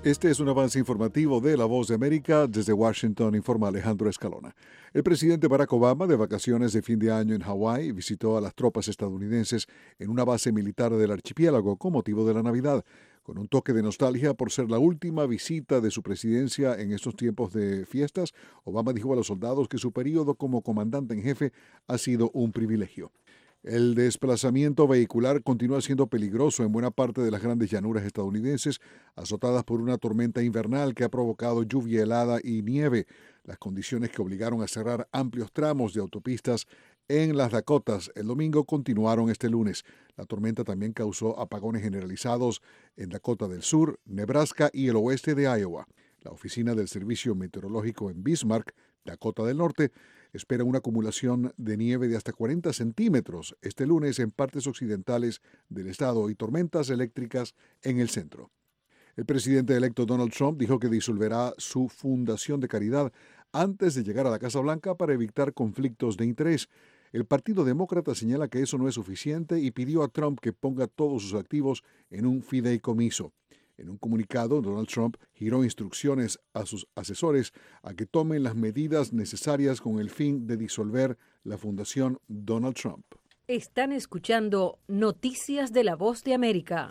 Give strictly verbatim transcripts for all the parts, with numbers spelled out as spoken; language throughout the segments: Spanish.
Este es un avance informativo de La Voz de América. Desde Washington informa Alejandro Escalona. El presidente Barack Obama, de vacaciones de fin de año en Hawái, visitó a las tropas estadounidenses en una base militar del archipiélago con motivo de la Navidad, con un toque de nostalgia por ser la última visita de su presidencia en estos tiempos de fiestas. Obama dijo a los soldados que su periodo como comandante en jefe ha sido un privilegio. El desplazamiento vehicular continúa siendo peligroso en buena parte de las grandes llanuras estadounidenses, azotadas por una tormenta invernal que ha provocado lluvia helada y nieve, las condiciones que obligaron a cerrar amplios tramos de autopistas en las Dakotas el domingo continuaron este lunes. La tormenta también causó apagones generalizados en Dakota del Sur, Nebraska y el oeste de Iowa. La oficina del Servicio Meteorológico en Bismarck, Dakota del Norte, espera una acumulación de nieve de hasta cuarenta centímetros este lunes en partes occidentales del estado y tormentas eléctricas en el centro. El presidente electo Donald Trump dijo que disolverá su fundación de caridad antes de llegar a la Casa Blanca para evitar conflictos de interés. El Partido Demócrata señala que eso no es suficiente y pidió a Trump que ponga todos sus activos en un fideicomiso. En un comunicado, Donald Trump giró instrucciones a sus asesores a que tomen las medidas necesarias con el fin de disolver la Fundación Donald Trump. Están escuchando Noticias de La Voz de América.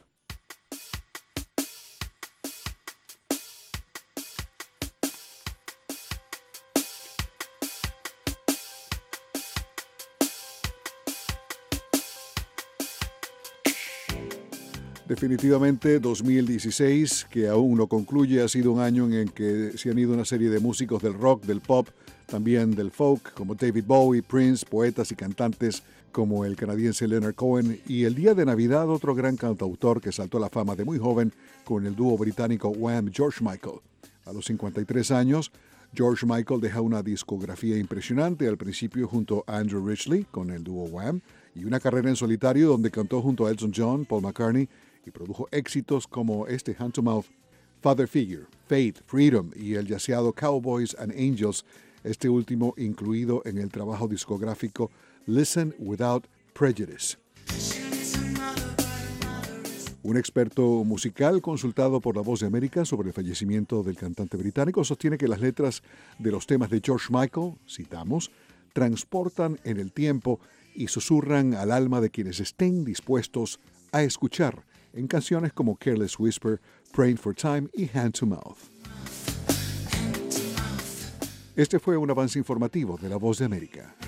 Definitivamente dos mil dieciséis, que aún no concluye, ha sido un año en el que se han ido una serie de músicos del rock, del pop, también del folk, como David Bowie, Prince, poetas y cantantes como el canadiense Leonard Cohen, y el día de Navidad otro gran cantautor que saltó a la fama de muy joven con el dúo británico Wham, George Michael. A los cincuenta y tres años, George Michael deja una discografía impresionante, al principio junto a Andrew Ridgeley con el dúo Wham, y una carrera en solitario donde cantó junto a Elton John, Paul McCartney, y produjo éxitos como este Hand to Mouth, Father Figure, Faith, Freedom y el yaceado Cowboys and Angels, este último incluido en el trabajo discográfico Listen Without Prejudice. Un experto musical consultado por La Voz de América sobre el fallecimiento del cantante británico sostiene que las letras de los temas de George Michael, citamos, transportan en el tiempo y susurran al alma de quienes estén dispuestos a escuchar en canciones como Careless Whisper, Praying for Time y Hand to Mouth. Este fue un avance informativo de La Voz de América.